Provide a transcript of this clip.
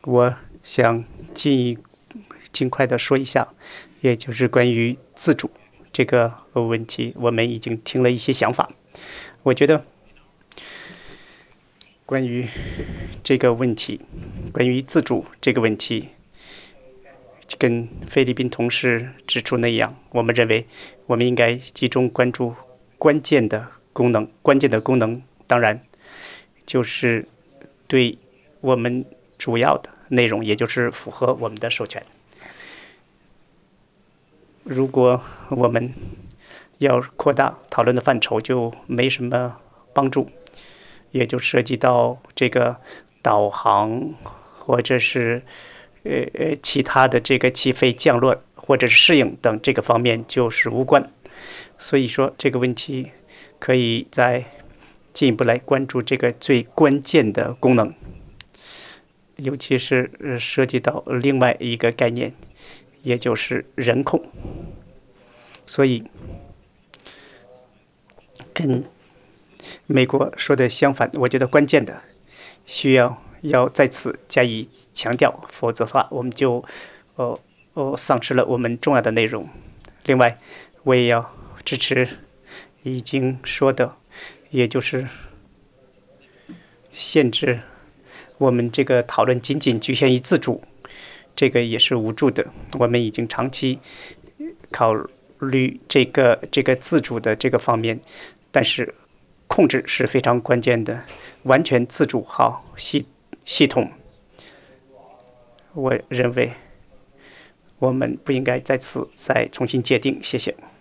我想尽快的说一下，也就是关于自主这个问题，我们已经听了一些想法。我觉得关于这个问题，关于自主这个问题，跟菲律宾同事指出那样，我们认为我们应该集中关注关键的功能。关键的功能当然就是对我们主要的内容，也就是符合我们的授权。如果我们要扩大讨论的范畴，就没什么帮助，也就涉及到这个导航或者是其他的这个起飞降落或者是适应等这个方面就是无关。所以说这个问题可以再进一步来关注这个最关键的功能，尤其是涉及到另外一个概念，也就是人控。所以跟美国说的相反，我觉得关键的要再次加以强调，否则的话我们就丧失了我们重要的内容。另外，我也要支持已经说的，也就是限制我们这个讨论仅仅局限于自主，这个也是无助的。我们已经长期考虑这个自主的这个方面，但是控制是非常关键的。完全自主好系统，我认为我们不应该再重新界定。谢谢。